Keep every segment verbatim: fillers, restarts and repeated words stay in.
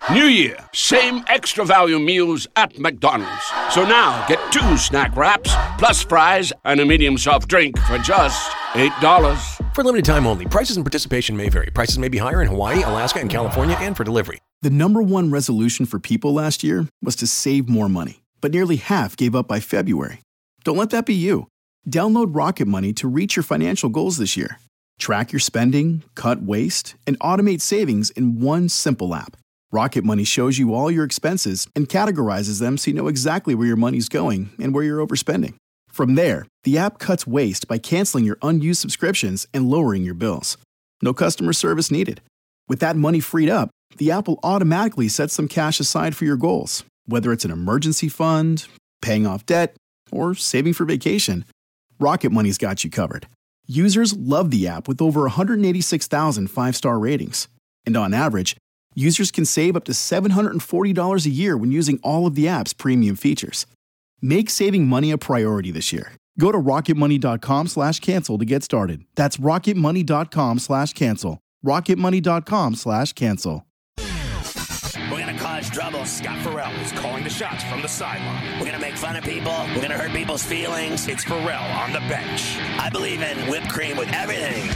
New Year, same extra value meals at McDonald's. So now get two snack wraps, plus fries, and a medium soft drink for just eight dollars. For limited time only. Prices and participation may vary. Prices may be higher in Hawaii, Alaska, and California, and for delivery. The number one resolution for people last year was to save more money, but nearly half gave up by February. Don't let that be you. Download Rocket Money to reach your financial goals this year. Track your spending, cut waste, and automate savings in one simple app. Rocket Money shows you all your expenses and categorizes them so you know exactly where your money's going and where you're overspending. From there, the app cuts waste by canceling your unused subscriptions and lowering your bills. No customer service needed. With that money freed up, the app will automatically set some cash aside for your goals, whether it's an emergency fund, paying off debt, or saving for vacation. Rocket Money's got you covered. Users love the app with over one hundred eighty-six thousand five-star ratings. And on average, users can save up to seven hundred forty dollars a year when using all of the app's premium features. Make saving money a priority this year. Go to rocketmoney.com slash cancel to get started. That's rocketmoney.com slash cancel. rocketmoney.com slash cancel. We're going to cause trouble. Scott Farrell is calling the shots from the sideline. We're going to make fun of people. We're going to hurt people's feelings. It's Farrell on the bench. I believe in whipped cream with everything.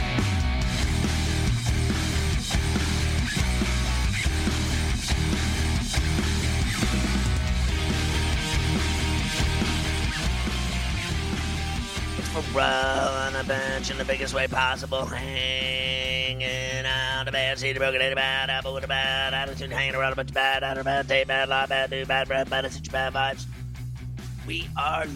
Farrell on the bench in the biggest way possible, hanging out the bad seat, broken in a bad apple with a bad attitude, hanging around a bunch of bad, out of bad, day, bad, lie, bad, do, bad breath, bad attitude, bad vibes. We are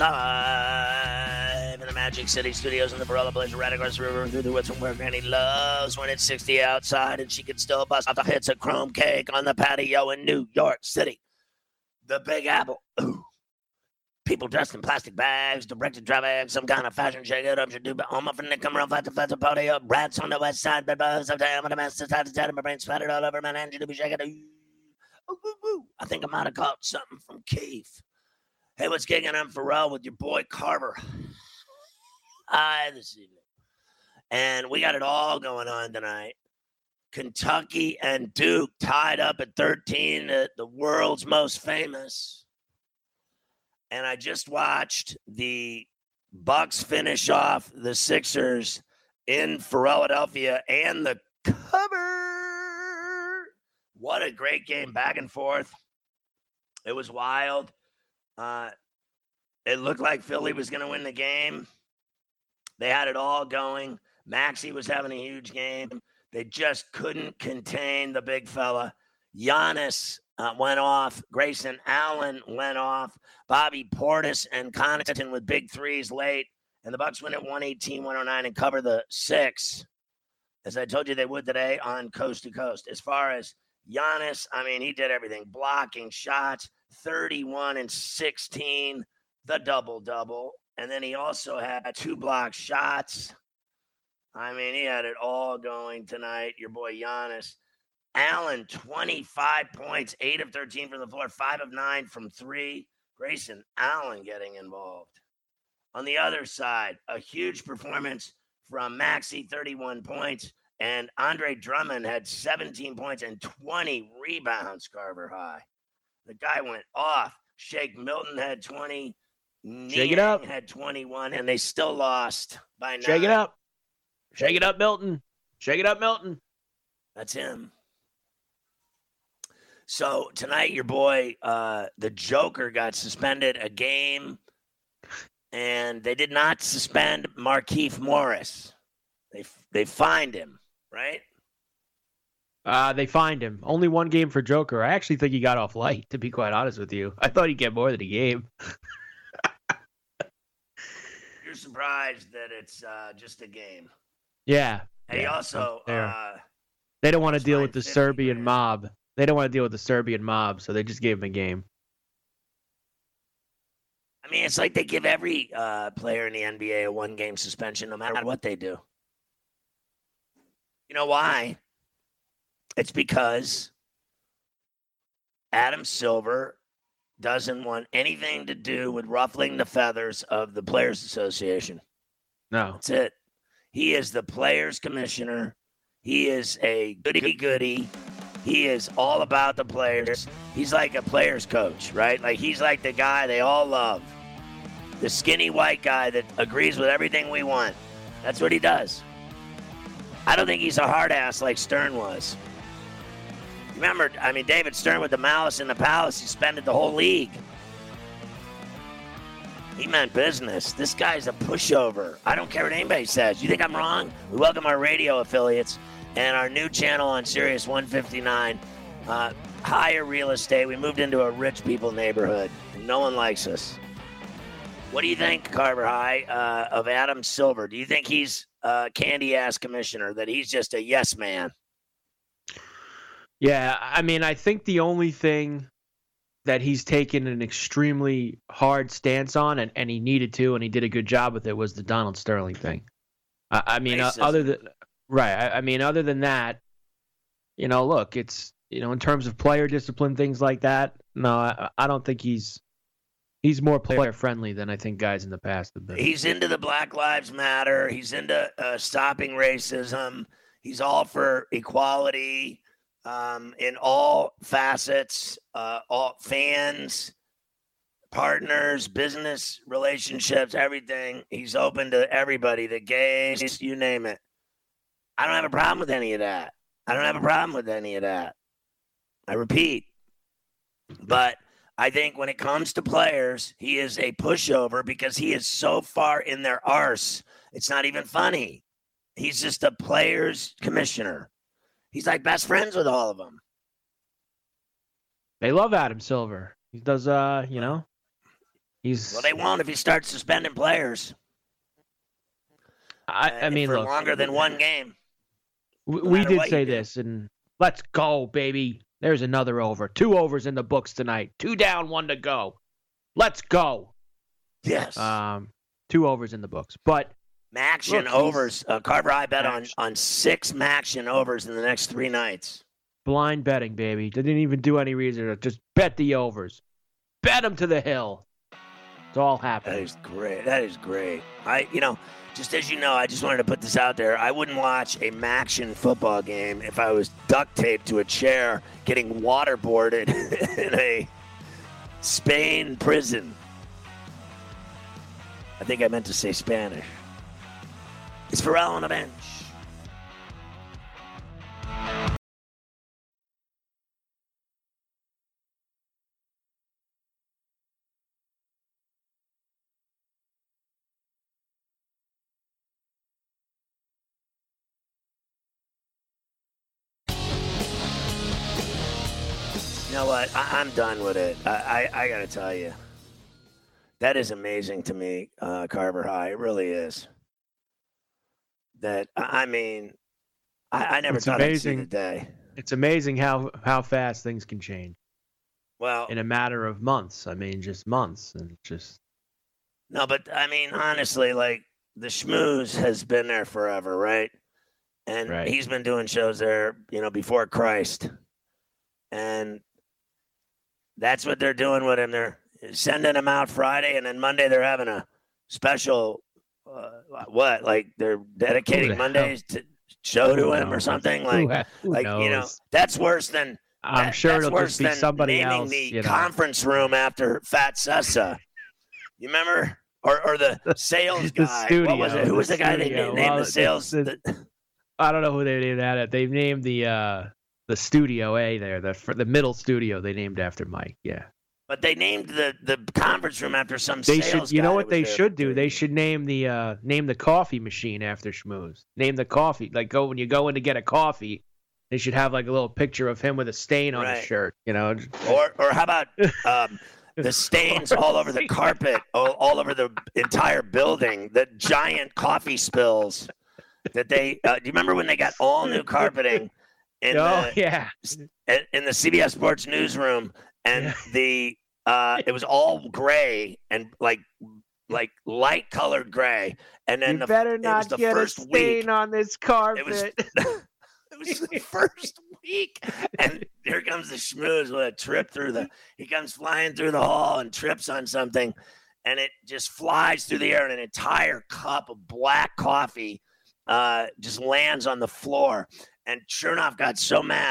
live in the Magic City Studios in the Barella Blazer, right across the river through the woods from where Granny loves when it's sixty outside and she can still bust off the hits of crumb cake on the patio in New York City. The Big Apple. Ooh. People dressed in plastic bags, directed driving, some kind of fashion shake it up, should do, but home up and they come around, flat to flat to party up, rats on the west side, bed bugs, I'm on the master side, to my brain splattered all over my engine to be shaking. Ooh, ooh, ooh. I think I might have caught something from Keith. Hey, what's kicking on Pharrell with your boy Carver? Hi, this evening. And we got it all going on tonight. Kentucky and Duke tied up at thirteen, at the world's most famous. And I just watched the Bucks finish off the Sixers in Philadelphia and the cover. What a great game, back and forth. It was wild. Uh, it looked like Philly was going to win the game. They had it all going. Maxey was having a huge game. They just couldn't contain the big fella. Giannis Uh, went off. Grayson Allen went off. Bobby Portis and Connaughton with big threes late. And the Bucks win at one eighteen one oh nine and cover the six, as I told you they would today on Coast to Coast. As far as Giannis, I mean, he did everything. Blocking shots, thirty-one and sixteen, the double-double. And then he also had two block shots. I mean, he had it all going tonight, your boy Giannis. Allen, twenty-five points, eight of thirteen from the floor, five of nine from three. Grayson Allen getting involved. On the other side, a huge performance from Maxey, thirty-one points, and Andre Drummond had seventeen points and twenty rebounds, Carver High. The guy went off. Shake Milton had twenty. Shake it up. Had twenty-one, and they still lost by nine. Shake it up. Shake it up, Milton. Shake it up, Milton. That's him. So tonight, your boy, uh, the Joker, got suspended a game, and they did not suspend Markieff Morris. They they fined him, right? Uh, they fined him. Only one game for Joker. I actually think he got off light, to be quite honest with you. I thought he'd get more than a game. You're surprised that it's uh, just a game. Yeah. And he yeah, also uh, they don't want to deal with the Serbian grand. mob. They don't want to deal with the Serbian mob, so they just gave him a game. I mean, it's like they give every uh, player in the N B A a one-game suspension no matter what they do. You know why? It's because Adam Silver doesn't want anything to do with ruffling the feathers of the Players Association. No. That's it. He is the Players Commissioner. He is a goody-goody. He is all about the players. He's like a player's coach, right? Like he's like the guy they all love. The skinny white guy that agrees with everything we want. That's what he does. I don't think he's a hard ass like Stern was. Remember, I mean, David Stern with the Malice in the Palace, he suspended the whole league. He meant business. This guy's a pushover. I don't care what anybody says. You think I'm wrong? We welcome our radio affiliates and our new channel on Sirius one fifty-nine. Uh, higher real estate. We moved into a rich people neighborhood. No one likes us. What do you think, Carver High, uh, of Adam Silver? Do you think he's a candy-ass commissioner, that he's just a yes man? Yeah, I mean, I think the only thing that he's taken an extremely hard stance on, and, and he needed to, and he did a good job with it, was the Donald Sterling thing. I, I mean, uh, other than right, I, I mean, other than that, you know, look, it's, you know, in terms of player discipline, things like that. No, I, I don't think he's he's more player friendly than I think guys in the past have been. He's into the Black Lives Matter. He's into uh, stopping racism. He's all for equality. Um, in all facets, uh, all fans, partners, business relationships, everything. He's open to everybody, the gays, you name it. I don't have a problem with any of that. I don't have a problem with any of that. I repeat. But I think when it comes to players, he is a pushover because he is so far in their arse. It's not even funny. He's just a players commissioner. He's like best friends with all of them. They love Adam Silver. He does, uh, you know, he's. Well, they won't if he starts suspending players. I, I mean, for look, longer than one game. We, no we did say do. this, and let's go, baby. There's another over. Two overs in the books tonight. Two down, one to go. Let's go. Yes. Um, two overs in the books, but. Maction overs. Uh, Carver, I bet on, on six Maction overs in the next three nights. Blind betting, baby. Didn't even do any research. Just bet the overs. Bet them to the hill. It's all happening. That is great. That is great. I, you know, just as you know, I just wanted to put this out there. I wouldn't watch a Maction football game if I was duct taped to a chair getting waterboarded in a Spain prison. I think I meant to say Spanish. It's Pharrell on the bench. You know what? I, I'm done with it. I, I, I got to tell you. That is amazing to me, uh, Carver High. It really is. That I mean, I, I never it's thought amazing. I'd see the day. It's amazing how, how fast things can change. Well, in a matter of months. I mean, just months, and just. No, but I mean, honestly, like the schmooze has been there forever, right? And right. he's been doing shows there, you know, before Christ, and that's what they're doing with him. They're sending him out Friday, and then Monday they're having a special. Uh, what like they're dedicating Mondays to show to him or something like who, who like knows? You know, that's worse than I'm that, sure that's it'll worse just be than somebody naming else, the you know. conference room after Fat Sessa. You remember, or or the sales the guy? studio, What was it? Who was the, the guy they named, named well, the sales? The, the, I don't know who they named that. They've named the uh, the studio A there, the the middle studio. They named after Mike. Yeah. But they named the, the conference room after some they sales should, you guy know what they there. should do? They should name the uh, name the coffee machine after Schmooze. Name the coffee. Like go when you go in to get a coffee, they should have like a little picture of him with a stain on right. his shirt. You know. Or or how about um, the stains all over the carpet, all, all over the entire building, the giant coffee spills that they. Uh, do you remember when they got all new carpeting in oh the, yeah in the C B S Sports newsroom? And yeah. the uh, it was all gray and like like light colored gray. And then you the, better not it was the get first a stain week, on this carpet. It was, it was the first week, and here comes the schmooze with a trip through the. He comes flying through the hall and trips on something, and it just flies through the air, and an entire cup of black coffee uh, just lands on the floor. And Chernoff got so mad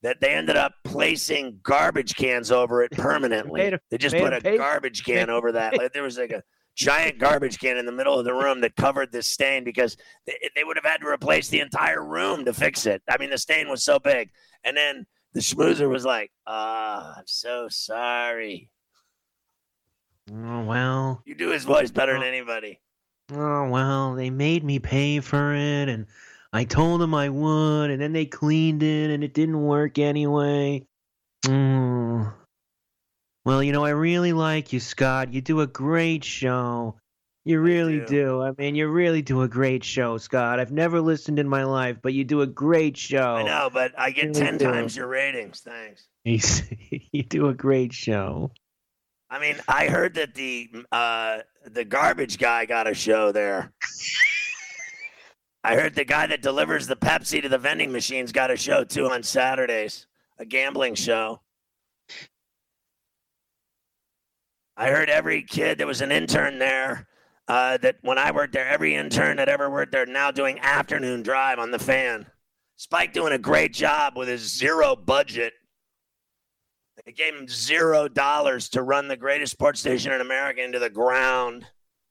that they ended up placing garbage cans over it permanently. They, they just they put a pay- garbage can over that. Like, there was like a giant garbage can in the middle of the room that covered this stain because they, they would have had to replace the entire room to fix it. I mean, the stain was so big. And then the schmoozer was like, "Ah, oh, I'm so sorry." Oh, well. You do his voice better than anybody. Oh, well, they made me pay for it, and I told them I would, and then they cleaned it, and it didn't work anyway. Mm. Well, you know, I really like you, Scott. You do a great show. You really do. do. I mean, you really do a great show, Scott. I've never listened in my life, but you do a great show. I know, but I get You ten do. times your ratings. Thanks. You do a great show. I mean, I heard that the uh, the garbage guy got a show there. I heard the guy that delivers the Pepsi to the vending machines got a show too on Saturdays, a gambling show. I heard every kid that was an intern there, uh, that when I worked there, every intern that ever worked there now doing afternoon drive on the Fan. Spike doing a great job with his zero budget. They gave him zero dollars to run the greatest sports station in America into the ground.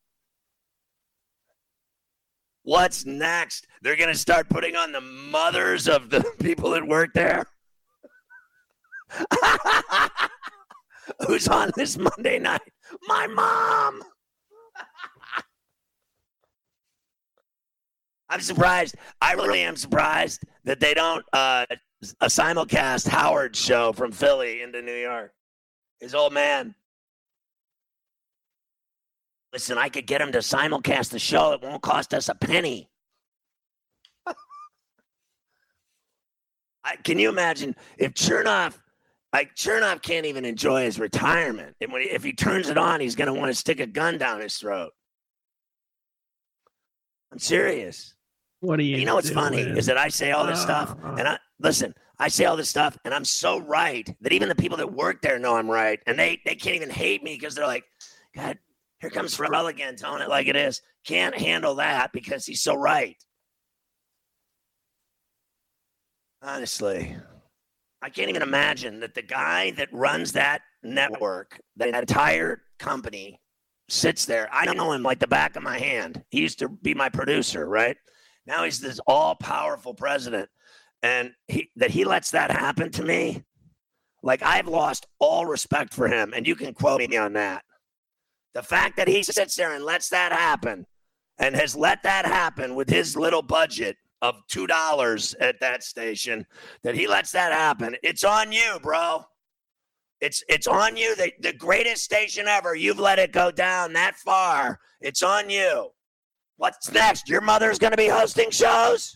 What's next? They're going to start putting on the mothers of the people that work there. Who's on this Monday night? My mom. I'm surprised. I really am surprised that they don't uh, a simulcast Howard's show from Philly into New York. His old man. Listen, I could get him to simulcast the show. It won't cost us a penny. I, can you imagine if Chernoff, like Chernoff can't even enjoy his retirement. And when he, if he turns it on, he's going to want to stick a gun down his throat. I'm serious. What do you You know what's do funny with- is that I say all this Oh, stuff, oh. and I listen. I say all this stuff, and I'm so right that even the people that work there know I'm right, and they they can't even hate me because they're like, God, here comes Pharrell again, telling it like it is. Can't handle that because he's so right. Honestly, I can't even imagine that the guy that runs that network, that entire company, sits there. I don't know him like the back of my hand. He used to be my producer, right? Now he's this all-powerful president. And he, that he lets that happen to me, like I've lost all respect for him. And you can quote me on that. The fact that he sits there and lets that happen and has let that happen with his little budget of two dollars at that station, that he lets that happen. It's on you, bro. It's it's on you. The, the greatest station ever. You've let it go down that far. It's on you. What's next? Your mother's going to be hosting shows?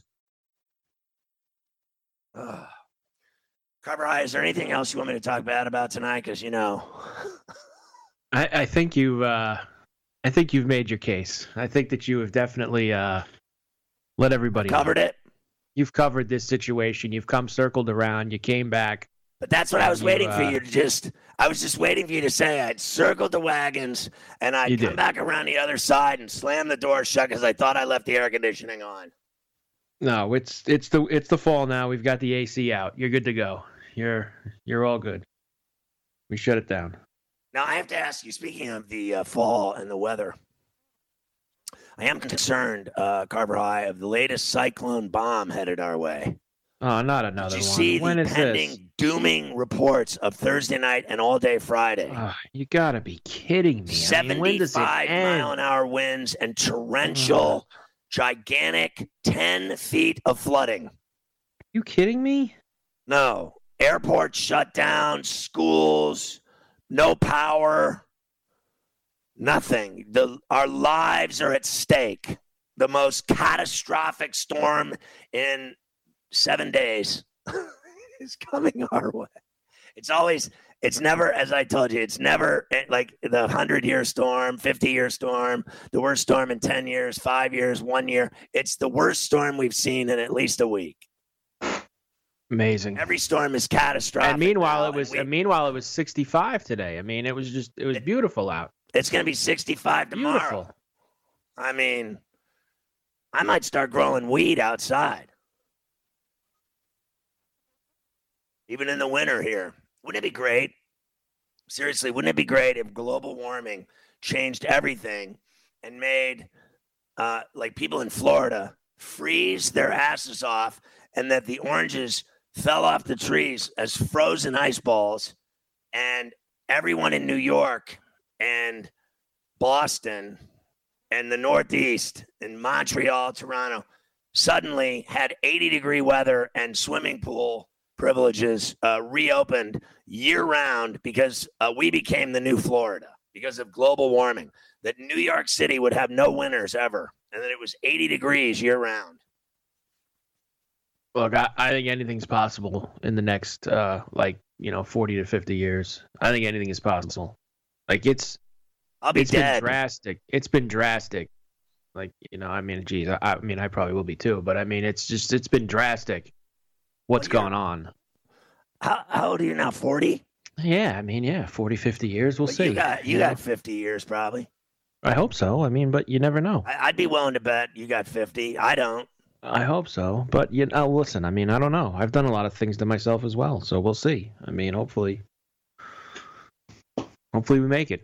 Ugh. Carver High, is there anything else you want me to talk bad about tonight? Because, you know. I, I think you. Uh, I think you've made your case. I think that you have definitely uh, let everybody Covered know. it. You've covered this situation. You've come circled around. You came back. But that's what I was You, waiting for uh, you to just. I was just waiting for you to say I'd circled the wagons and I'd You come did. back around the other side and slam the door shut because I thought I left the air conditioning on. No, it's it's the it's the fall now. We've got the A C out. You're good to go. You're you're all good. We shut it down. Now, I have to ask you, speaking of the uh, fall and the weather, I am concerned, uh, Carver High, of the latest cyclone bomb headed our way. Oh, not Did another you one. see When the is pending this? dooming reports of Thursday night and all day Friday? Oh, you gotta be kidding me. I mean, when does it seventy-five end? mile an hour winds and torrential, gigantic ten feet of flooding. You kidding me? No. Airports shut down, schools, no power, nothing. The, our lives are at stake. The most catastrophic storm in seven days is coming our way. It's always, it's never, as I told you, it's never like the hundred-year storm, fifty-year storm, the worst storm in ten years, five years, one year. It's the worst storm we've seen in at least a week. Amazing. Every storm is catastrophic. And meanwhile, now, it was. and we- And meanwhile, it was sixty-five today. I mean, it was just. It was beautiful out. it's going to be sixty-five tomorrow. Beautiful. I mean, I might start growing weed outside. even in the winter here. Wouldn't it be great? Seriously, wouldn't it be great if global warming changed everything and made uh, like people in Florida freeze their asses off, and that the oranges fell off the trees as frozen ice balls, and everyone in New York and Boston and the Northeast and Montreal, Toronto suddenly had eighty degree weather and swimming pool privileges uh, reopened year round because uh, we became the new Florida because of global warming, that New York City would have no winters ever, and that it was eighty degrees year round. Look, I, I think anything's possible in the next, uh, like, you know, forty to fifty years. I think anything is possible. Like, it's, I'll be it's dead. been drastic. It's been drastic. Like, you know, I mean, geez, I, I mean, I probably will be too, but I mean, it's just, it's been drastic what's well, going on. How, how old are you now, forty? Yeah, I mean, yeah, forty, fifty years, we'll but see. You got, you you got know? fifty years probably. I hope so. I mean, but you never know. I, I'd be willing to bet you got fifty. I don't. I hope so. But, you know, listen, I mean, I don't know. I've done a lot of things to myself as well, so we'll see. I mean, hopefully, hopefully we make it.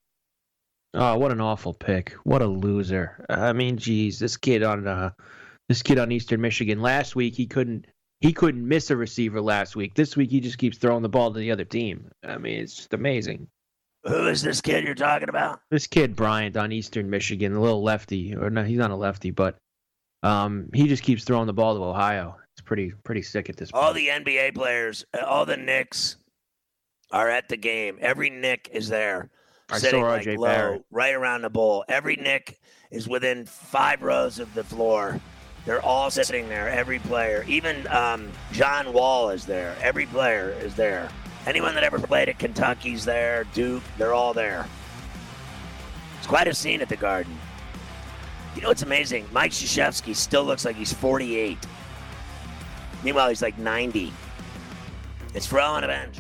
Oh, what an awful pick. What a loser. I mean, geez, this kid on uh, this kid on Eastern Michigan. Last week, he couldn't he couldn't miss a receiver last week. This week, he just keeps throwing the ball to the other team. I mean, it's just amazing. Who is this kid you're talking about? This kid, Bryant, on Eastern Michigan, a little lefty. Or no, he's not a lefty, but um, he just keeps throwing the ball to Ohio. It's pretty pretty sick at this point. All the N B A players, all the Knicks are at the game. Every Knick is there. I sitting saw R like J low, Barrett. right around the bowl. Every Knick is within five rows of the floor. They're all sitting there, every player. Even um, John Wall is there. Every player is there. Anyone that ever played at Kentucky's there, Duke, they're all there. It's quite a scene at the Garden. You know what's amazing? Mike Krzyzewski still looks like he's forty-eight. Meanwhile, he's like ninety. It's Ferrall on a bench.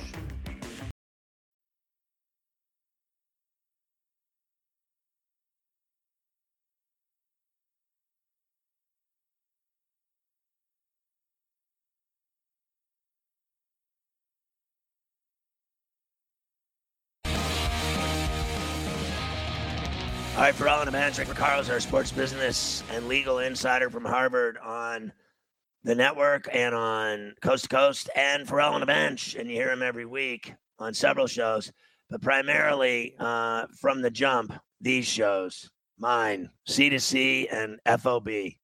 All right, Ferrall on a bench. Rick Ricardo's our sports business and legal insider from Harvard on the network and on Coast to Coast, and Ferrall on a bench. And you hear him every week on several shows, but primarily uh, from the jump, these shows, mine, C to C and F O B.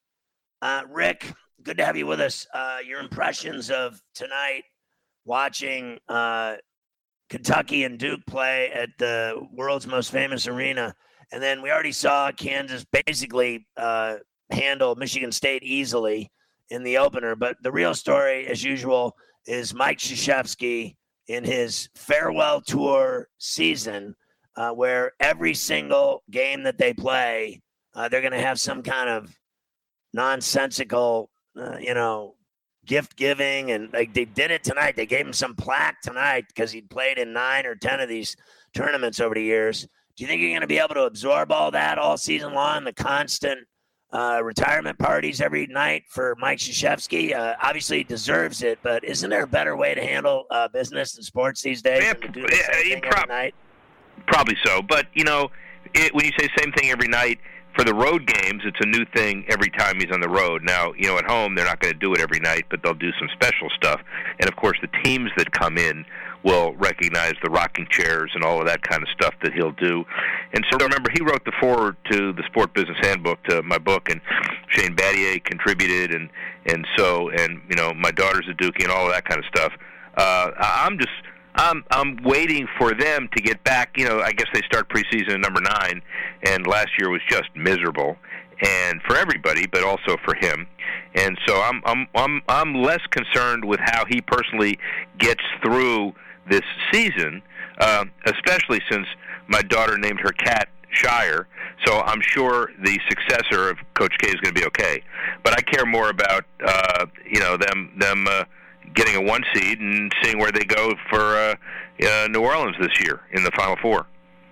Uh, Rick, good to have you with us. Uh, your impressions of tonight, watching uh, Kentucky and Duke play at the world's most famous arena. And then we already saw Kansas basically uh, handle Michigan State easily in the opener. But the real story, as usual, is Mike Krzyzewski in his farewell tour season, uh, where every single game that they play, uh, they're going to have some kind of nonsensical, uh, you know, gift giving. And like they did it tonight. They gave him some plaque tonight because he'd played in nine or ten of these tournaments over the years. Do you think you're going to be able to absorb all that all season long, the constant uh, retirement parties every night for Mike Krzyzewski? Uh, obviously, he deserves it, but isn't there a better way to handle uh, business and sports these days Yeah, than to do the same yeah, thing prob- every night? Probably so. But, you know, it, when you say same thing every night, for the road games, it's a new thing every time he's on the road. Now, you know, at home, they're not going to do it every night, but they'll do some special stuff. And, of course, the teams that come in will recognize the rocking chairs and all of that kind of stuff that he'll do. And so remember, he wrote the foreword to the Sport Business Handbook, to my book, and Shane Battier contributed, and, and so, and, you know, my daughter's a Dookie and all of that kind of stuff. Uh, I'm just... I'm I'm waiting for them to get back. You know, I guess they start preseason at number nine, and last year was just miserable, and for everybody, but also for him. And so I'm I'm I'm I'm less concerned with how he personally gets through this season, uh, especially since my daughter named her cat Shire. So I'm sure the successor of Coach K is going to be okay. But I care more about uh, you know them them. Uh, getting a one seed and seeing where they go for uh, uh, New Orleans this year in the Final Four.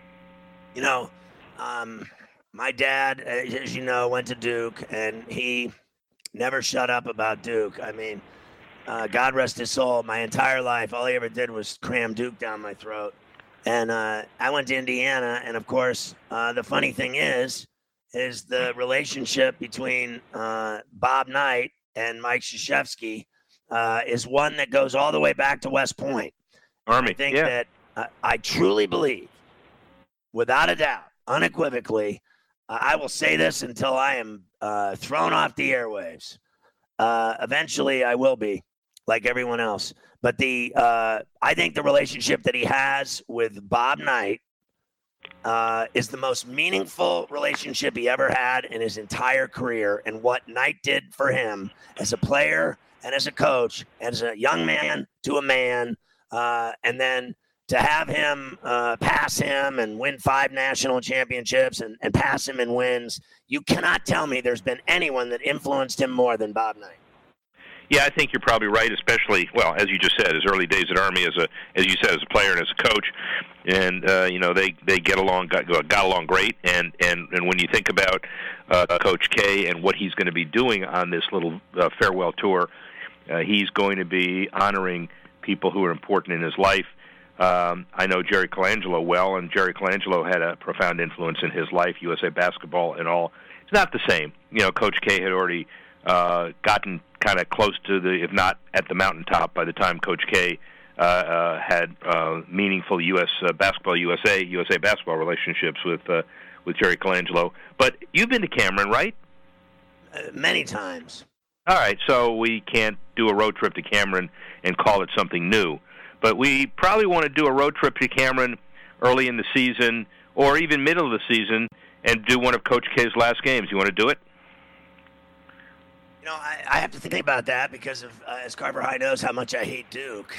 You know, um, my dad, as you know, went to Duke, and he never shut up about Duke. I mean, uh, God rest his soul, my entire life, all he ever did was cram Duke down my throat. And uh, I went to Indiana, and of course, uh, the funny thing is, is the relationship between uh, Bob Knight and Mike Krzyzewski uh, is one that goes all the way back to West Point. Army, I think yeah. that uh, I truly believe, without a doubt, unequivocally, uh, I will say this until I am uh, thrown off the airwaves. Uh, eventually, I will be, like everyone else. But the uh, I think the relationship that he has with Bob Knight uh, is the most meaningful relationship he ever had in his entire career. And what Knight did for him as a player and as a coach, as a young man to a man, uh, and then to have him uh, pass him and win five national championships and, and pass him in wins, you cannot tell me there's been anyone that influenced him more than Bob Knight. Yeah, I think you're probably right, especially, well, as you just said, his early days at Army as a, as you said, as a player and as a coach. And, uh, you know, they, they get along, got, got along great. And, and, and when you think about uh, Coach K and what he's going to be doing on this little uh, farewell tour, uh, he's going to be honoring people who are important in his life. Um, I know Jerry Colangelo well, and Jerry Colangelo had a profound influence in his life, U S A Basketball and all. It's not the same. You know, Coach K had already uh, gotten kind of close to the, if not at the mountaintop, by the time Coach K uh, uh, had uh, meaningful U S uh, Basketball, U S A, U S A Basketball relationships with uh, with Jerry Colangelo. But you've been to Cameron, right? Uh, many times. All right, so we can't do a road trip to Cameron and call it something new. But we probably want to do a road trip to Cameron early in the season or even middle of the season and do one of Coach K's last games. You want to do it? You know, I, I have to think about that because, of, uh, as Carver High knows, how much I hate Duke.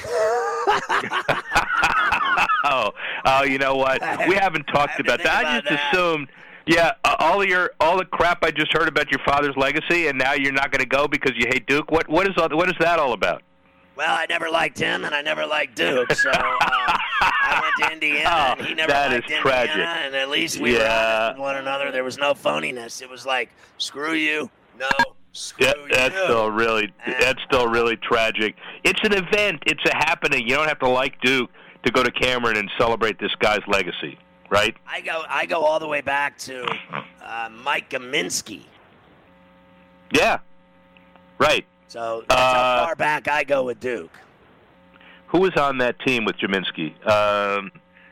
oh, oh, you know what? We haven't talked about that. I just that. assumed, yeah, uh, all of your all the crap I just heard about your father's legacy, and now you're not going to go because you hate Duke. What what is all, what is that all about? Well, I never liked him, and I never liked Duke, so uh, I went to Indiana, oh, and he never that liked is Indiana, tragic. And at least we yeah. were honest with one another. There was no phoniness. It was like, screw you, no, screw yeah, you. That's still really and, that's still really tragic. It's an event. It's a happening. You don't have to like Duke to go to Cameron and celebrate this guy's legacy, right? I go I go all the way back to uh, Mike Kaminsky. Yeah, right. So that's uh, how far back I go with Duke. Who was on that team with Jaminski? Um,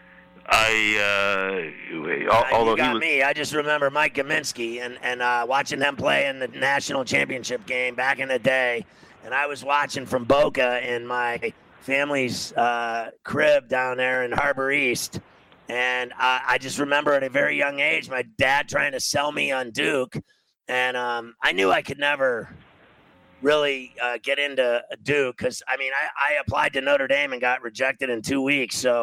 I, uh, uh, although you got he was me. I just remember Mike Kaminsky and and uh, watching them play in the national championship game back in the day, and I was watching from Boca in my family's uh, crib down there in Harbor East, and I, I just remember at a very young age my dad trying to sell me on Duke, and um, I knew I could never really uh, get into Duke because, I mean, I, I applied to Notre Dame and got rejected in two weeks. So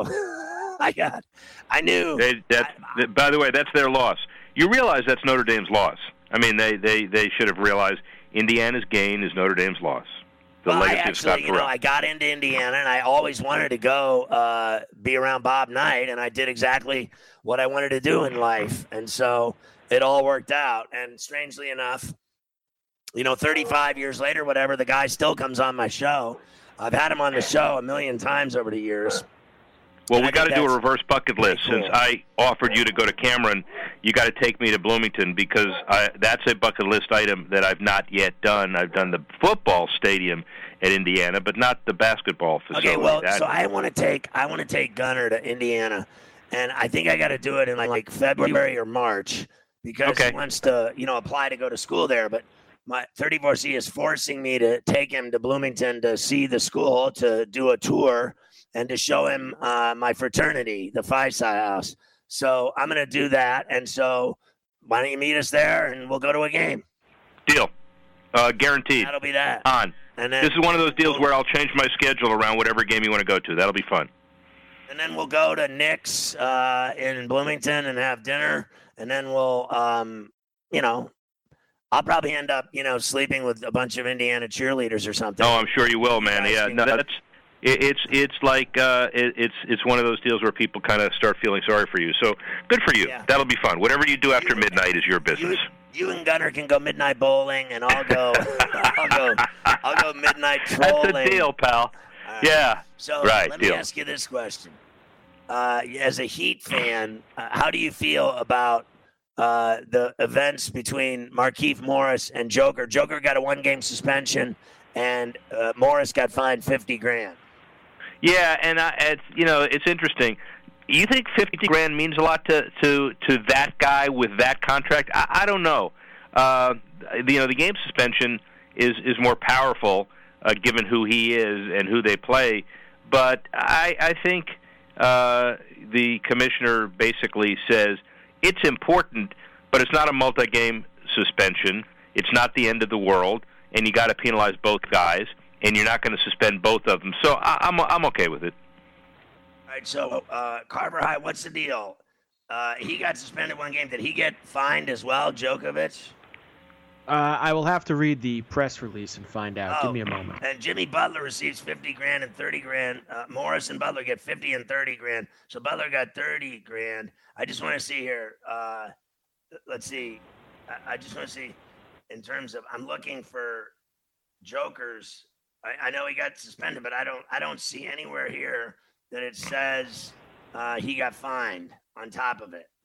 I got, I knew. They, that's, I, by the way, that's their loss. You realize that's Notre Dame's loss. I mean, they, they, they should have realized Indiana's gain is Notre Dame's loss. The well, legacy I of Scott actually, you know, Ferrall. I got into Indiana and I always wanted to go uh, be around Bob Knight, and I did exactly what I wanted to do in life. And so it all worked out. And strangely enough, you know, thirty-five years later, whatever, the guy still comes on my show. I've had him on the show a million times over the years. Well, we got to do a reverse bucket list. Cool. Since I offered you to go to Cameron, you got to take me to Bloomington because I, that's a bucket list item that I've not yet done. I've done the football stadium at Indiana, but not the basketball facility. Okay, well, that, so I want to take I want to take Gunner to Indiana, and I think I got to do it in like February or March because okay. he wants to, you know, apply to go to school there, but. My thirty-four C is forcing me to take him to Bloomington to see the school, to do a tour, and to show him uh, my fraternity, the Phi Psi House. So I'm going to do that. And so why don't you meet us there, and we'll go to a game. Deal. Uh, guaranteed. That'll be that. On. And then, this is one of those deals where I'll change my schedule around whatever game you want to go to. That'll be fun. And then we'll go to Nick's uh, in Bloomington and have dinner. And then we'll, um, you know, I'll probably end up, you know, sleeping with a bunch of Indiana cheerleaders or something. Oh, I'm sure you will, man. Yeah, no, that's it, it's it's like uh, it, it's it's one of those deals where people kind of start feeling sorry for you. So good for you. Yeah. That'll be fun. Whatever you do after you, midnight is your business. You, you and Gunner can go midnight bowling, and I'll go. I'll go. I'll go midnight trolling. That's a deal, pal. Right. Yeah. So right, let deal. me ask you this question: uh, as a Heat fan, uh, how do you feel about uh, the events between Markieff Morris and Joker? Joker got a one-game suspension, and uh, Morris got fined fifty grand. Yeah, and I, it's you know it's interesting. You think fifty grand means a lot to to, to that guy with that contract? I, I don't know. Uh, you know, the game suspension is is more powerful uh, given who he is and who they play. But I, I think uh, the commissioner basically says it's important, but it's not a multi-game suspension. It's not the end of the world, and you got to penalize both guys, and you're not going to suspend both of them. So I, I'm I'm okay with it. All right, so uh, Carver High, what's the deal? Uh, he got suspended one game. Did he get fined as well, Djokovic? Uh, I will have to read the press release and find out. Oh, Give me a moment. And Jimmy Butler receives fifty grand and thirty grand. Uh, Morris and Butler get fifty and thirty grand. So Butler got thirty grand. I just want to see here. Uh, let's see. I, I just want to see in terms of. I'm looking for Joker's. I, I know he got suspended, but I don't. I don't see anywhere here that it says uh, he got fined on top of it.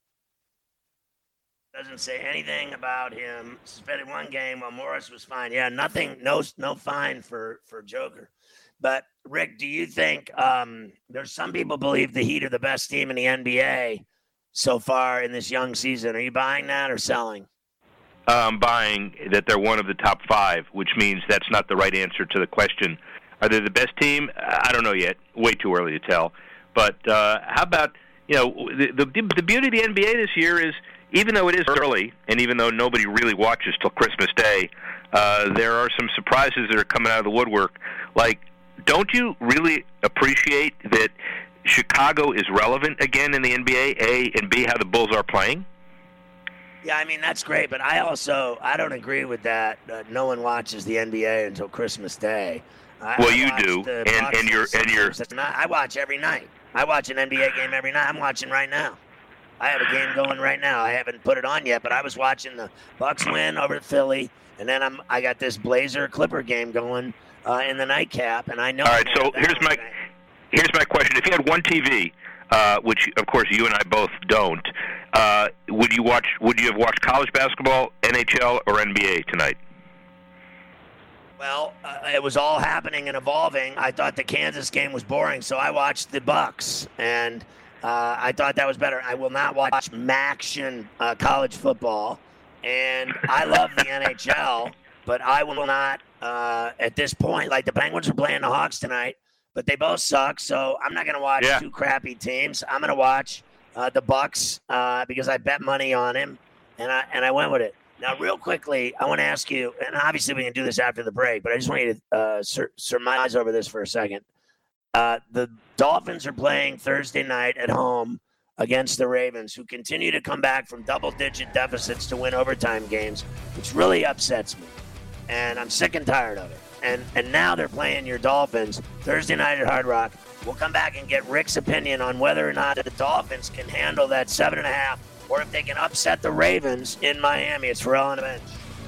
Doesn't say anything about him suspended one game while Morris was fined. Yeah, nothing, no, no fine for, for Joker. But Rick, do you think um, there's some people believe the Heat are the best team in the N B A so far in this young season? Are you buying that or selling? I'm buying that they're one of the top five, which means that's not the right answer to the question. Are they the best team? I don't know yet. Way too early to tell. But uh, how about, you know, the, the the beauty of the N B A this year is, even though it is early, and even though nobody really watches till Christmas Day, uh, there are some surprises that are coming out of the woodwork. Like, don't you really appreciate that Chicago is relevant again in the N B A, A, and B, how the Bulls are playing? Yeah, I mean, that's great, but I also, I don't agree with that. Uh, no one watches the N B A until Christmas Day. I, well, I you do, and, and you're, and you're... I watch every night. I watch an N B A game every night. I'm watching right now. I have a game going right now. I haven't put it on yet, but I was watching the Bucks win over Philly, and then I'm I got this Blazer Clipper game going uh, in the nightcap, and I know. All right, so here's my here's my question: if you had one T V, uh, which of course you and I both don't, uh, would you watch? Would you have watched college basketball, N H L, or N B A tonight? Well, uh, it was all happening and evolving. I thought the Kansas game was boring, so I watched the Bucks and. Uh, I thought that was better. I will not watch Maction uh, college football, and I love the N H L, but I will not uh, at this point. Like the Penguins are playing the Hawks tonight, but they both suck, so I'm not going to watch yeah. two crappy teams. I'm going to watch uh, the Bucks uh, because I bet money on him, and I and I went with it. Now, real quickly, I want to ask you, and obviously we can do this after the break, but I just want you to uh, sur- surmise over this for a second. Uh, the Dolphins are playing Thursday night at home against the Ravens, who continue to come back from double-digit deficits to win overtime games, which really upsets me. And I'm sick and tired of it. And and now they're playing your Dolphins Thursday night at Hard Rock. We'll come back and get Rick's opinion on whether or not the Dolphins can handle that seven and a half, or if they can upset the Ravens in Miami. It's Ferrall on the Bench.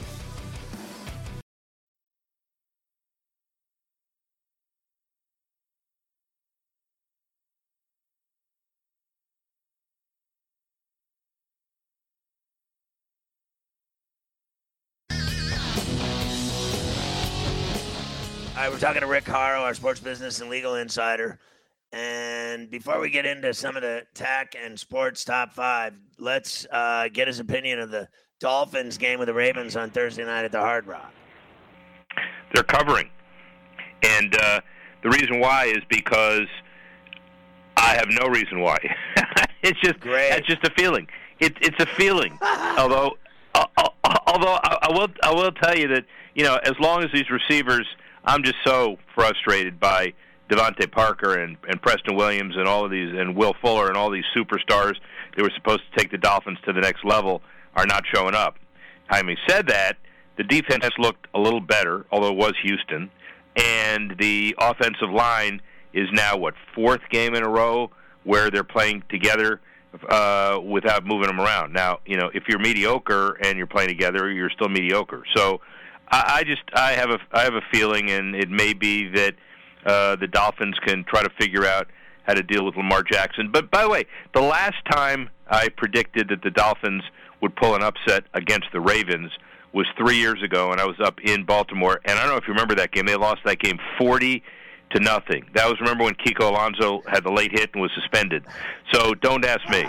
All right, we're talking to Rick Horrow, our sports business and legal insider. And before we get into some of the tech and sports top five, let's uh, get his opinion of the Dolphins game with the Ravens on Thursday night at the Hard Rock. They're covering. And uh, the reason why is because I have no reason why. it's just Great. It's just a feeling. It, it's a feeling. although, uh, although I, I will, I will tell you that, you know, as long as these receivers, I'm just so frustrated by Devontae Parker and, and Preston Williams and all of these, and Will Fuller and all these superstars that were supposed to take the Dolphins to the next level are not showing up. Having said that, the defense looked a little better, although it was Houston, and the offensive line is now, what, fourth game in a row where they're playing together uh, without moving them around. Now, you know, if you're mediocre and you're playing together, you're still mediocre. So I, I just I have a I have a feeling, and it may be that uh, the Dolphins can try to figure out how to deal with Lamar Jackson. But by the way, the last time I predicted that the Dolphins would pull an upset against the Ravens was three years ago, and I was up in Baltimore. And I don't know if you remember that game. They lost that game forty to nothing. That was, remember when Kiko Alonso had the late hit and was suspended. So don't ask me.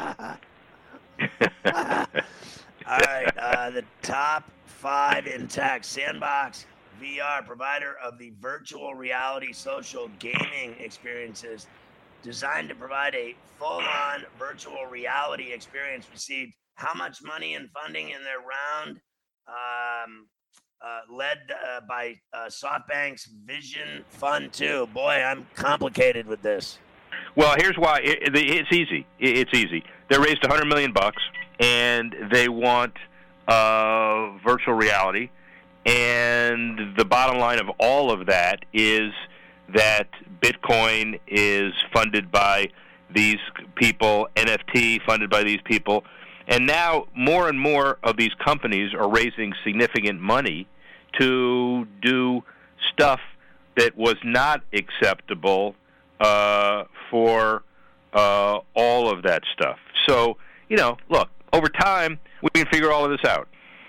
All right, uh, the top five in tech. Sandbox V R, provider of the virtual reality social gaming experiences designed to provide a full-on virtual reality experience, received how much money and funding in their round? Um, uh, led uh, by uh, SoftBank's Vision Fund two. Boy, I'm complicated with this. Well, here's why. It, it's easy. It's easy. They raised one hundred million bucks, and they want uh, virtual reality. And the bottom line of all of that is that Bitcoin is funded by these people, N F T funded by these people. And now more and more of these companies are raising significant money to do stuff that was not acceptable uh, for uh, all of that stuff. So, you know, look, over time, we can figure all of this out.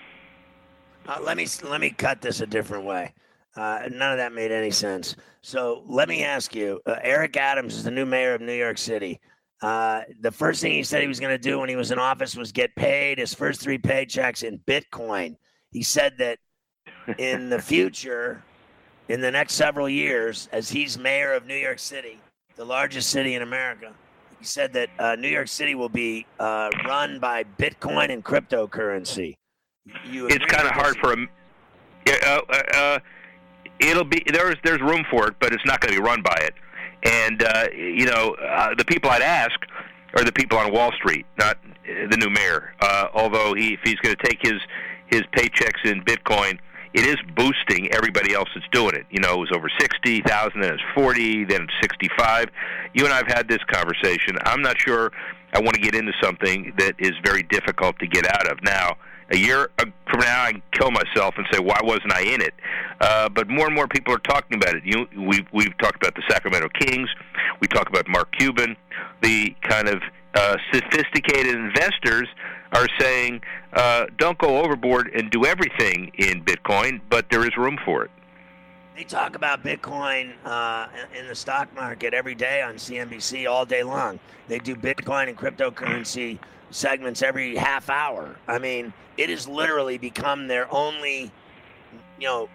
Uh, let me let me cut this a different way. Uh, none of that made any sense. So let me ask you, uh, Eric Adams is the new mayor of New York City. Uh, the first thing he said he was going to do when he was in office was get paid his first three paychecks in Bitcoin. He said that in the future, in the next several years, as he's mayor of New York City, the largest city in America, he said that uh, New York City will be uh, run by Bitcoin and cryptocurrency. You it's kind of hard for him. Uh, uh, it'll be there's there's room for it, but it's not going to be run by it. And, uh, you know, uh, the people I'd ask are the people on Wall Street, not the new mayor. Uh, although he, if he's going to take his, his paychecks in Bitcoin, it is boosting everybody else that's doing it. You know, it was over sixty thousand, then it's forty, then it's sixty-five. You and I have had this conversation. I'm not sure I want to get into something that is very difficult to get out of. Now, a year from now, I can kill myself and say, why wasn't I in it? Uh, but more and more people are talking about it. You, we've, we've talked about the Sacramento Kings. We talk about Mark Cuban. The kind of uh, sophisticated investors are saying, uh, don't go overboard and do everything in Bitcoin, but there is room for it. They talk about Bitcoin uh, in the stock market every day on C N B C all day long. They do Bitcoin and cryptocurrency segments every half hour. I mean, it has literally become their only, you know,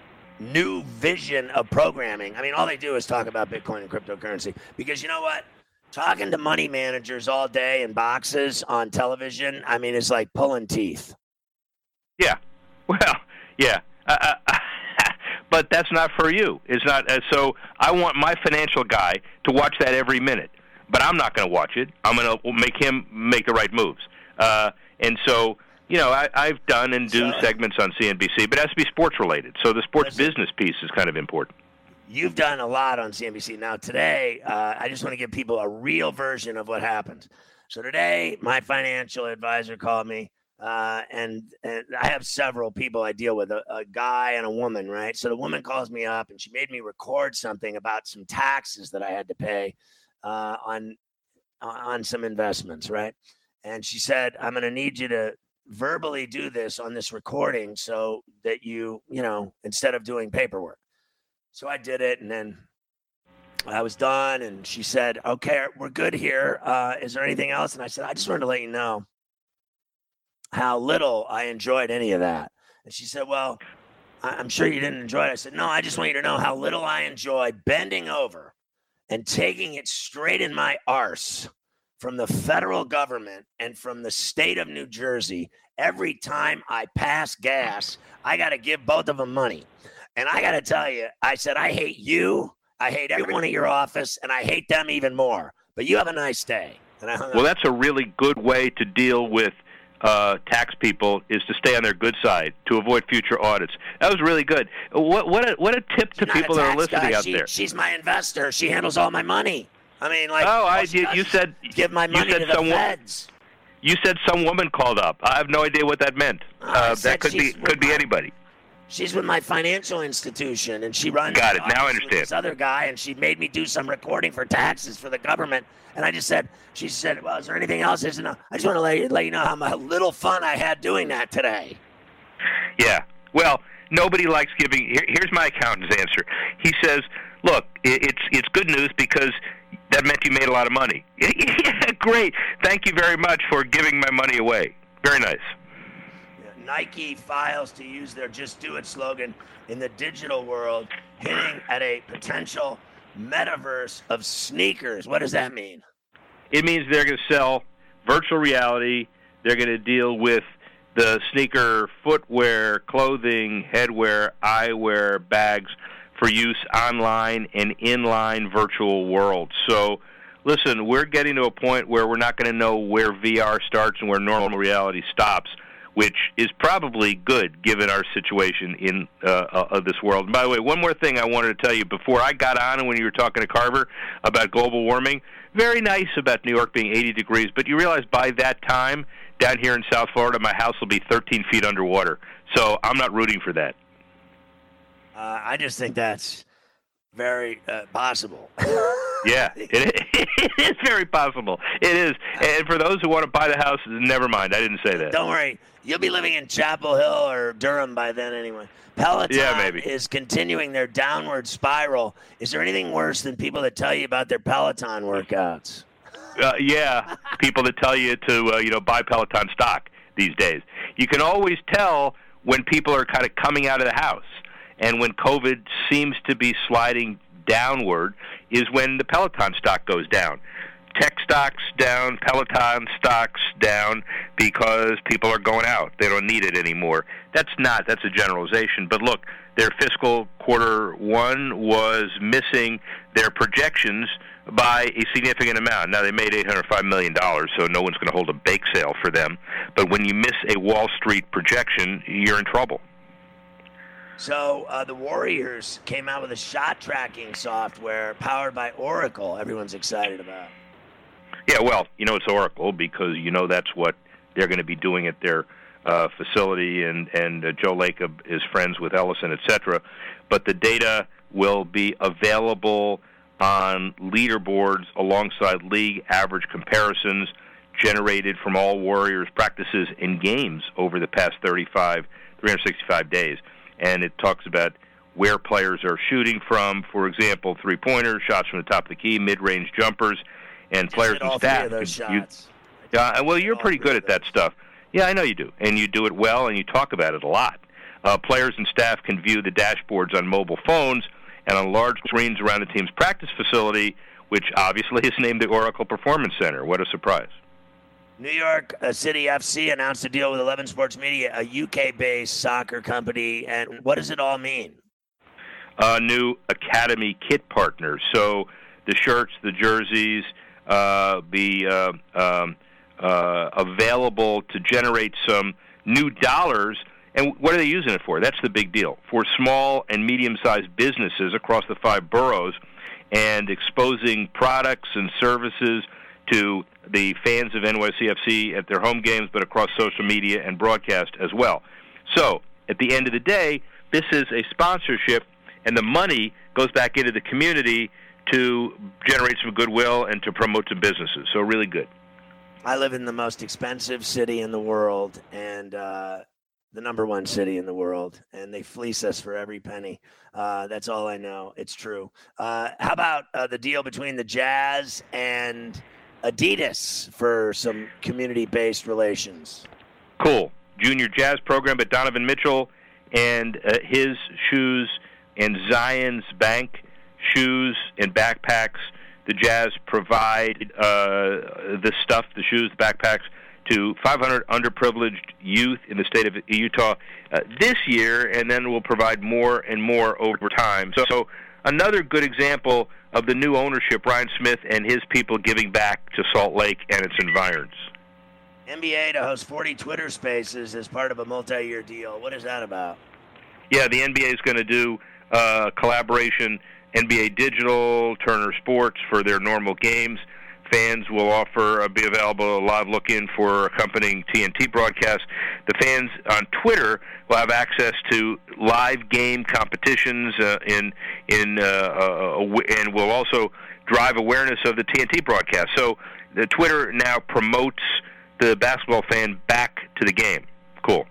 new vision of programming. I mean, all they do is talk about Bitcoin and cryptocurrency because you know what? Talking to money managers all day in boxes on television, I mean, it's like pulling teeth. Yeah. Well, yeah. Uh, uh, but that's not for you. It's not. Uh, so I want my financial guy to watch that every minute. But I'm not going to watch it. I'm going to make him make the right moves. Uh, and so, you know, I, I've done and do so, segments on C N B C, but it has to be sports-related. So the sports business piece is kind of important. You've done a lot on C N B C. Now, today, uh, I just want to give people a real version of what happened. So today, my financial advisor called me, uh, and, and I have several people I deal with, a, a guy and a woman, right? So the woman calls me up, and she made me record something about some taxes that I had to pay Uh, on on some investments, right? And she said, I'm going to need you to verbally do this on this recording so that you, you know, instead of doing paperwork. So I did it, and then I was done, and she said, okay, we're good here. Uh, is there anything else? And I said, I just wanted to let you know how little I enjoyed any of that. And she said, well, I'm sure you didn't enjoy it. I said, no, I just want you to know how little I enjoy bending over and taking it straight in my arse from the federal government and from the state of New Jersey. Every time I pass gas, I got to give both of them money. And I got to tell you, I said, I hate you. I hate everyone at your office, and I hate them even more. But you have a nice day. And I hung well, up. That's a really good way to deal with uh, tax people, is to stay on their good side, to avoid future audits. That was really good. What what a, what a tip to people that are listening guy. out she, there. She's my investor. She handles all my money. I mean, like, oh, I you, you said give my money you said to the some, feds. You said some woman called up. I have no idea what that meant. Uh, uh, that could be could be my, anybody. She's with my financial institution, and she runs. Got it. Now I understand. This other guy, and she made me do some recording for taxes for the government. And I just said, she said, well, is there anything else? I said, no. I just want to let you, let you know how much little fun I had doing that today. Yeah. Well, nobody likes giving. Here, here's my accountant's answer. He says, look, it, it's it's good news because that meant you made a lot of money. Yeah, great. Thank you very much for giving my money away. Very nice. Yeah, Nike files to use their Just Do It slogan in the digital world, hinting at a potential metaverse of sneakers. What does that mean? It means they're going to sell virtual reality. They're going to deal with the sneaker footwear, clothing, headwear, eyewear, bags for use online and inline virtual worlds. So, listen, we're getting to a point where we're not going to know where V R starts and where normal reality stops, which is probably good given our situation in uh, of this world. And by the way, one more thing I wanted to tell you before I got on and when you were talking to Carver about global warming, very nice about New York being eighty degrees, but you realize by that time, down here in South Florida, my house will be thirteen feet underwater. So I'm not rooting for that. Uh, I just think that's very uh, possible. Yeah, it, it is very possible. It is. And for those who want to buy the house, never mind. I didn't say that. Don't worry. You'll be living in Chapel Hill or Durham by then anyway. Peloton yeah, maybe. is continuing their downward spiral. Is there anything worse than people that tell you about their Peloton workouts? Uh, yeah, people that tell you to uh, you know buy Peloton stock these days. You can always tell when people are kind of coming out of the house. And when COVID seems to be sliding downward is when the Peloton stock goes down. Tech stocks down, Peloton stocks down because people are going out. They don't need it anymore. That's not, that's a generalization. But look, their fiscal quarter one was missing their projections by a significant amount. Now, they made eight hundred five million dollars, so no one's going to hold a bake sale for them. But when you miss a Wall Street projection, you're in trouble. So uh, the Warriors came out with a shot tracking software powered by Oracle. Everyone's excited about. Yeah, well, you know it's Oracle because you know that's what they're going to be doing at their uh, facility, and and uh, Joe Lacob is friends with Ellison, et cetera. But the data will be available on leaderboards alongside league average comparisons generated from all Warriors practices and games over the past thirty-five, three hundred sixty-five days. And it talks about where players are shooting from, for example, three-pointers, shots from the top of the key, mid-range jumpers, and Just players and staff. Those shots. You, uh, well, you're pretty good at that stuff. Yeah, I know you do, and you do it well, and you talk about it a lot. Uh, players and staff can view the dashboards on mobile phones and on large screens around the team's practice facility, which obviously is named the Oracle Performance Center. What a surprise. New York City F C announced a deal with Eleven Sports Media, a U K-based soccer company. And what does it all mean? Uh, new Academy kit partners. So the shirts, the jerseys, uh, be uh, um, uh, available to generate some new dollars. And what are they using it for? That's the big deal. For small and medium-sized businesses across the five boroughs, and exposing products and services to the fans of N Y C F C at their home games, but across social media and broadcast as well. So, at the end of the day, this is a sponsorship, and the money goes back into the community to generate some goodwill and to promote some businesses. So, really good. I live in the most expensive city in the world, and uh, the number one city in the world, and they fleece us for every penny. Uh, that's all I know. It's true. Uh, how about uh, the deal between the Jazz and Adidas for some community-based relations? Cool. Junior Jazz program at Donovan Mitchell and uh, his shoes and Zion's Bank shoes and backpacks. The Jazz provide uh, the stuff, the shoes, the backpacks, to five hundred underprivileged youth in the state of Utah uh, this year, and then we'll provide more and more over time. So, so another good example of the new ownership, Ryan Smith and his people giving back to Salt Lake and its environs. N B A to host forty Twitter Spaces as part of a multi-year deal. What is that about? Yeah, the N B A is going to do uh, collaboration N B A Digital, Turner Sports for their normal games. Fans will offer uh, be available a live look-in for accompanying T N T broadcasts. The fans on Twitter will have access to live game competitions uh, in in uh, uh, and will also drive awareness of the T N T broadcast. So the Twitter now promotes the basketball fan back to the game. Cool.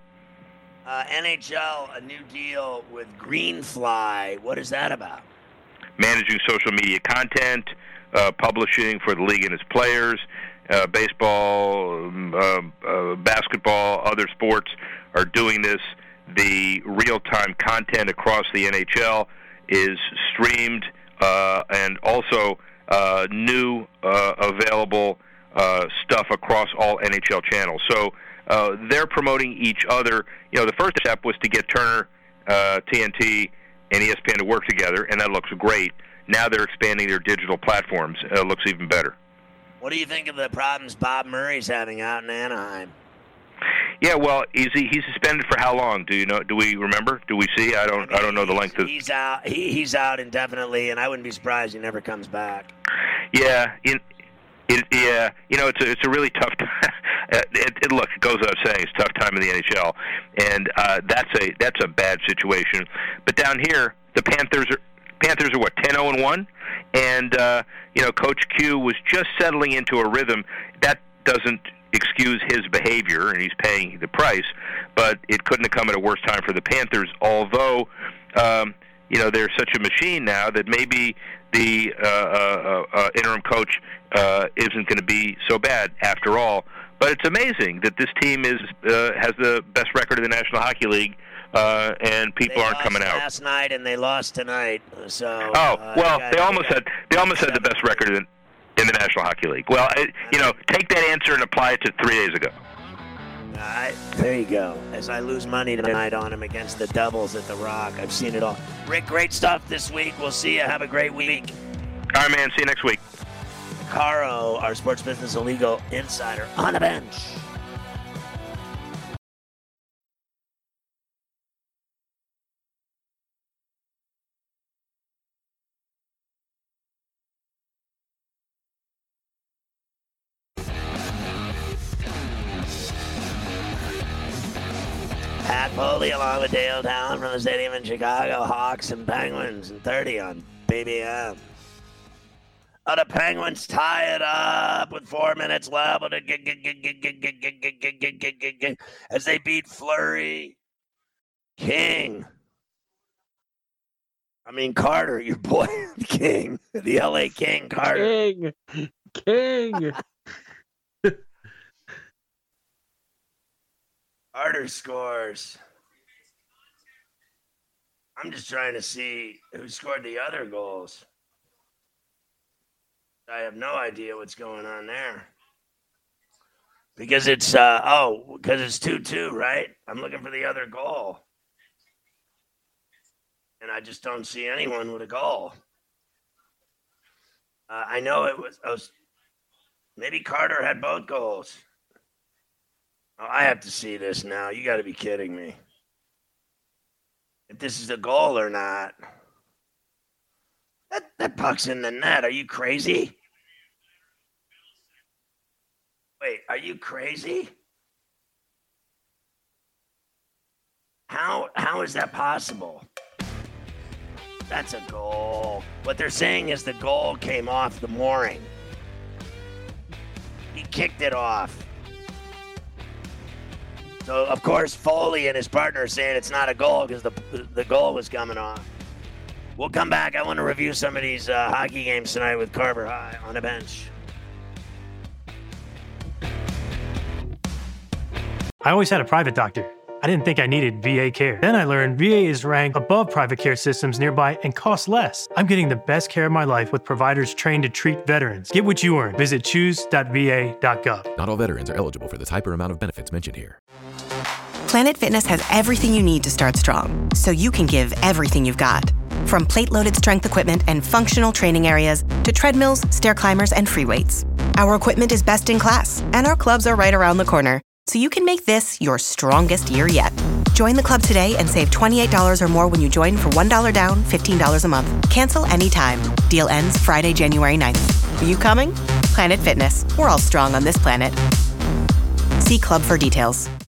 Uh, N H L, a new deal with Greenfly. What is that about? Managing social media content, uh, publishing for the league and its players, uh, baseball, uh, uh, basketball, other sports are doing this. The real-time content across the N H L is streamed uh, and also uh, new uh, available uh, stuff across all N H L channels. So uh, they're promoting each other. You know, the first step was to get Turner, uh, T N T, and E S P N to work together, and that looks great. Now they're expanding their digital platforms. It looks even better. What do you think of the problems Bob Murray's having out in Anaheim? Yeah, well, is he he's suspended for how long? Do you know? Do we remember? Do we see? I don't. I, mean, I don't know the length of. He's out. He, he's out indefinitely, and I wouldn't be surprised he never comes back. Yeah, in, it, yeah. You know, it's a it's a really tough time. it, it, look, it goes without saying, it's a tough time in the N H L, and uh, that's a that's a bad situation. But down here, the Panthers are Panthers are what ten oh and one, and uh, you know, Coach Q was just settling into a rhythm. That doesn't excuse his behavior, and he's paying the price, but it couldn't have come at a worse time for the Panthers, although um, you know, they're such a machine now that maybe the uh, uh, uh, interim coach uh, isn't going to be so bad after all. But it's amazing that this team is uh, has the best record in the National Hockey League, uh, and people they aren't coming out. Last night, and they lost tonight. So oh uh, well, got, they almost got, had they almost had the best record in in the National Hockey League. Well, it, you know, take that answer and apply it to three days ago. All right, there you go. As I lose money tonight on him against the Devils at the Rock, I've seen it all. Rick, great stuff this week. We'll see you. Have a great week. All right, man. See you next week. Caro, our sports business illegal insider, on the bench. Pat Foley along with Dale Town from the stadium in Chicago. Hawks and Penguins and thirty on B B M. Oh, the Penguins tie it up with four minutes left as they beat Fleury. King. I mean, Carter, your boy, King. The L A King, Carter. King. King. Carter scores. I'm just trying to see who scored the other goals. I have no idea what's going on there. Because it's, uh, oh, because it's two two, right? I'm looking for the other goal. And I just don't see anyone with a goal. Uh, I know it was, I was, maybe Carter had both goals. Oh, I have to see this now. You got to be kidding me. If this is a goal or not. That, that puck's in the net. Are you crazy? Wait, are you crazy? How how is that possible? That's a goal. What they're saying is the goal came off the mooring. He kicked it off. So, of course, Foley and his partner are saying it's not a goal because the the goal was coming off. We'll come back. I want to review some of these uh, hockey games tonight with Carver High on the bench. I always had a private doctor. I didn't think I needed V A care. Then I learned V A is ranked above private care systems nearby and costs less. I'm getting the best care of my life with providers trained to treat veterans. Get what you earn. Visit choose dot v a dot gov. Not all veterans are eligible for the type or amount of benefits mentioned here. Planet Fitness has everything you need to start strong, so you can give everything you've got. From plate-loaded strength equipment and functional training areas to treadmills, stair climbers, and free weights. Our equipment is best in class, and our clubs are right around the corner, so you can make this your strongest year yet. Join the club today and save twenty-eight dollars or more when you join for one dollar down, fifteen dollars a month. Cancel anytime. Deal ends Friday, January ninth. Are you coming? Planet Fitness. We're all strong on this planet. See club for details.